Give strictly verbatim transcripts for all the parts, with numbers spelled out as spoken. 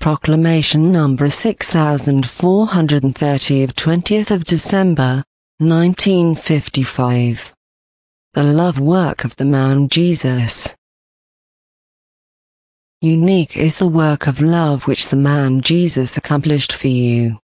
Proclamation number six thousand four hundred thirty of twentieth of December, nineteen fifty-five. The love work of the man Jesus. Unique is the work of love which the man Jesus accomplished for you.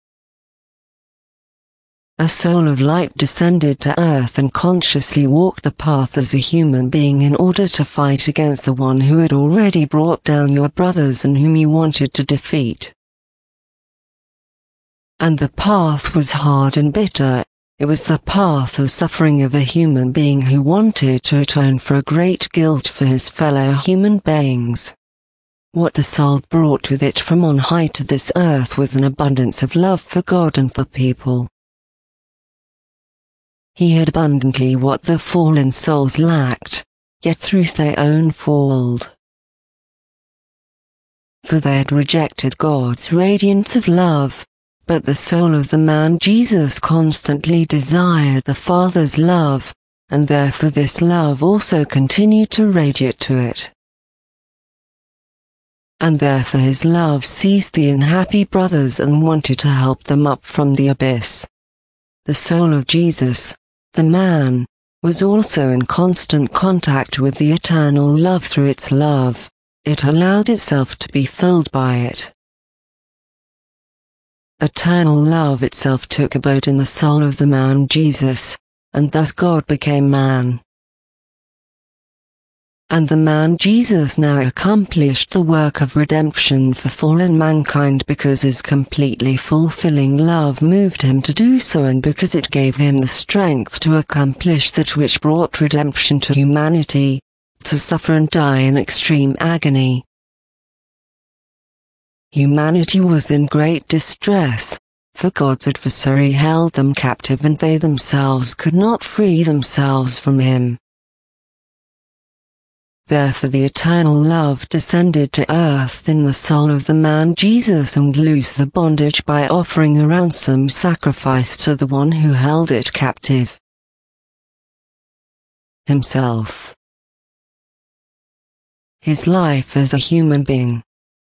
A soul of light descended to earth and consciously walked the path as a human being in order to fight against the one who had already brought down your brothers and whom you wanted to defeat. And the path was hard and bitter. It was the path of suffering of a human being who wanted to atone for a great guilt for his fellow human beings. What the soul brought with it from on high to this earth was an abundance of love for God and for people. He had abundantly what the fallen souls lacked, yet through their own fault. For they had rejected God's radiance of love, but the soul of the man Jesus constantly desired the Father's love, and therefore this love also continued to radiate to it. And therefore his love seized the unhappy brothers and wanted to help them up from the abyss. The soul of Jesus, the man, was also in constant contact with the eternal love through its love. It allowed itself to be filled by it. Eternal love itself took abode in the soul of the man Jesus, and thus God became man. And the man Jesus now accomplished the work of redemption for fallen mankind because his completely fulfilling love moved him to do so, and because it gave him the strength to accomplish that which brought redemption to humanity, to suffer and die in extreme agony. Humanity was in great distress, for God's adversary held them captive and they themselves could not free themselves from him. Therefore the eternal love descended to earth in the soul of the man Jesus and loosed the bondage by offering a ransom sacrifice to the one who held it captive. Himself. His life as a human being.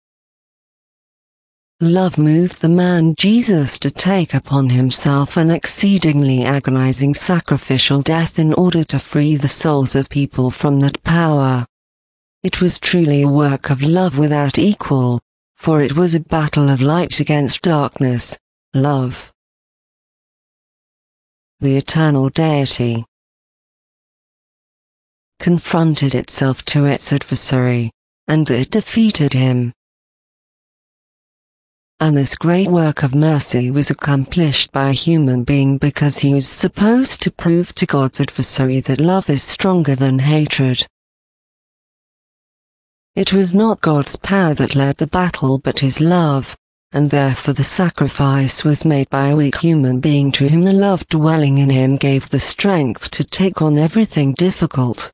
Love moved the man Jesus to take upon himself an exceedingly agonizing sacrificial death in order to free the souls of people from that power. It was truly a work of love without equal, for it was a battle of light against darkness, love. The eternal deity confronted itself to its adversary, and it defeated him. And this great work of mercy was accomplished by a human being because he was supposed to prove to God's adversary that love is stronger than hatred. It was not God's power that led the battle but his love, and therefore the sacrifice was made by a weak human being to whom the love dwelling in him gave the strength to take on everything difficult.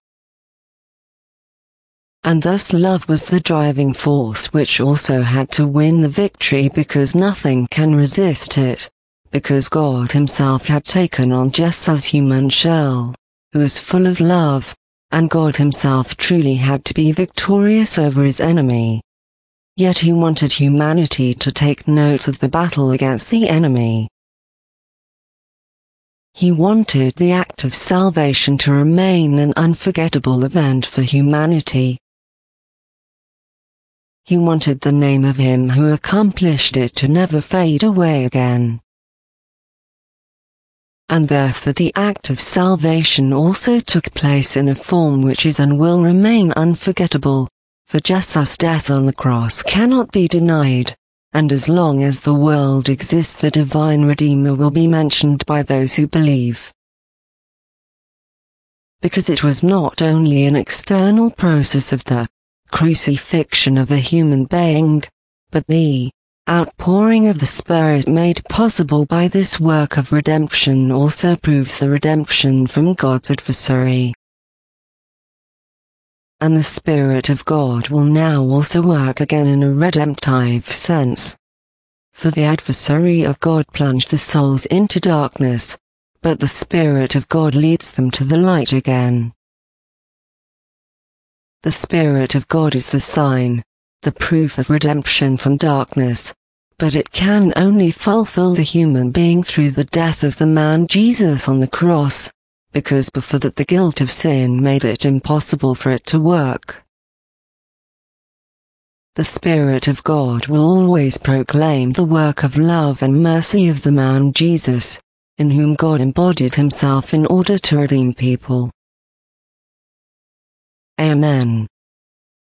And thus love was the driving force which also had to win the victory because nothing can resist it, because God himself had taken on Jesus' human shell, who was full of love, and God himself truly had to be victorious over his enemy. Yet he wanted humanity to take note of the battle against the enemy. He wanted the act of salvation to remain an unforgettable event for humanity. He wanted the name of him who accomplished it to never fade away again. And therefore the act of salvation also took place in a form which is and will remain unforgettable, for Jesus' death on the cross cannot be denied, and as long as the world exists the divine Redeemer will be mentioned by those who believe. Because it was not only an external process of the crucifixion of a human being, but the outpouring of the Spirit made possible by this work of redemption also proves the redemption from God's adversary. And the Spirit of God will now also work again in a redemptive sense. For the adversary of God plunged the souls into darkness, but the Spirit of God leads them to the light again. The Spirit of God is the sign, the proof of redemption from darkness, but it can only fulfill the human being through the death of the man Jesus on the cross, because before that the guilt of sin made it impossible for it to work. The Spirit of God will always proclaim the work of love and mercy of the man Jesus, in whom God embodied himself in order to redeem people. Amen.